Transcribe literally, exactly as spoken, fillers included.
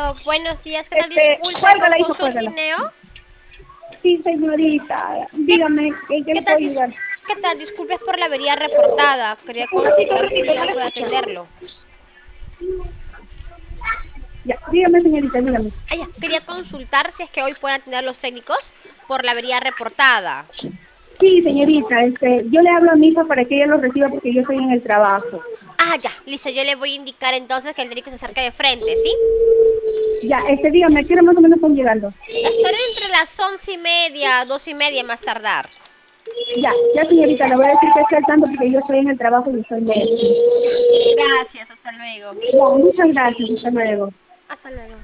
Aló, buenos días, ¿qué tal? Este, Disculpe, cuélgala, con hijo, Consul cuélgala. Gineo. Sí, señorita, ¿Qué, dígame, ¿en qué qué le tal? puedo Dis- ayudar? ¿Qué tal? Disculpe por la avería reportada. Quería Un ratito, un consultar si ratito, hoy no le puede escucho. atenderlo. Ya, dígame, señorita, dígame. Ah, ya, quería consultar si es que hoy pueden atender los técnicos por la avería reportada. Sí, señorita, este, yo le hablo a mi hija para que ella lo reciba porque yo estoy en el trabajo. Ah, ya, listo, yo le voy a indicar entonces que el técnico se acerca de frente, ¿sí? Ya, este, dígame, ¿a qué hora más o menos están llegando? Estaré entre las once y media, dos y media más tardar. Ya, ya, señorita, le voy a decir que esté al tanto porque yo estoy en el trabajo y estoy lejos. Gracias, hasta luego. Ya, muchas gracias, hasta luego. Hasta luego.